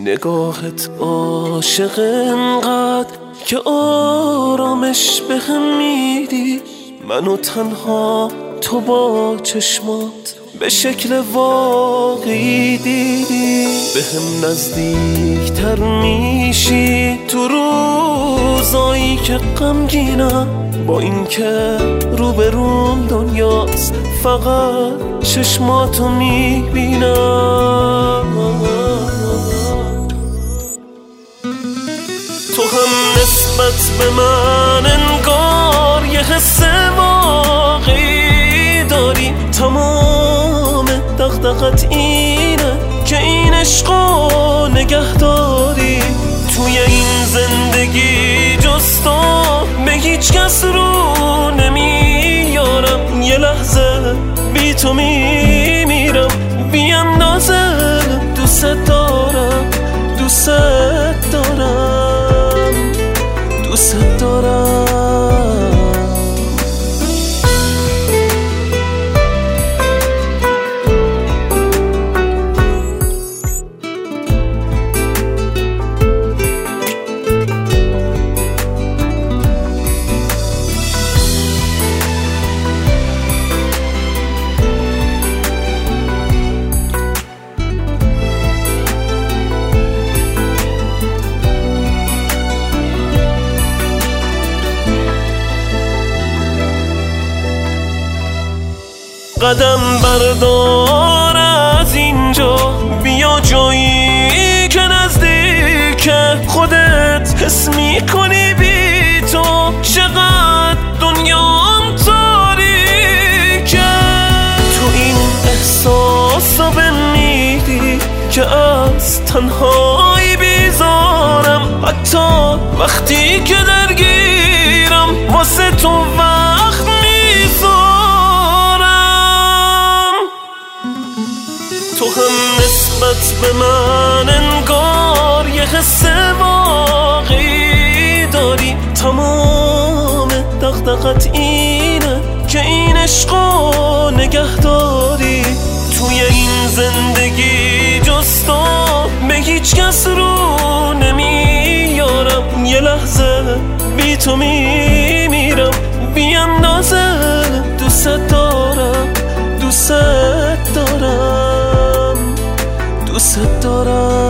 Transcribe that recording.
نگاهت عاشق انقدر که آرامش بهم میدی، منو تنها تو با چشمات به شکل واقعی دیدی. بهم نزدیکتر میشی تو روزایی که غمگینم، با اینکه روبروم دنیاست فقط چشماتو میبینم. تو هم نسبت به من انگار یه حس واقعی داری، تمام دغدغت اینه که این عشقو نگه داری. توی این زندگی جز تو به هیچ کس رو نمیارم، یه لحظه بی تو میمیرم، بی اندازه دوست دارم، دوست دارم، دوست دارم. قدم بردار از اینجا، بیا جایی که نزدیک خودت حس میکنی بی تو چقدر دنیام تاریکه. تو این احساسا بمیدی که از تنهایی بیزارم، حتی وقتی که درگیرم واسه تو وقت تو هم نسبت به من انگار یه حس واقعی داری، تمام دغدغت اینه که این عشقو نگه داری. توی این زندگی جز تو به هیچ کس رو نمیارم، یه لحظه بی تو میمیرم، بی اندازه دوست دارم، دوست دارم، دوست دارم.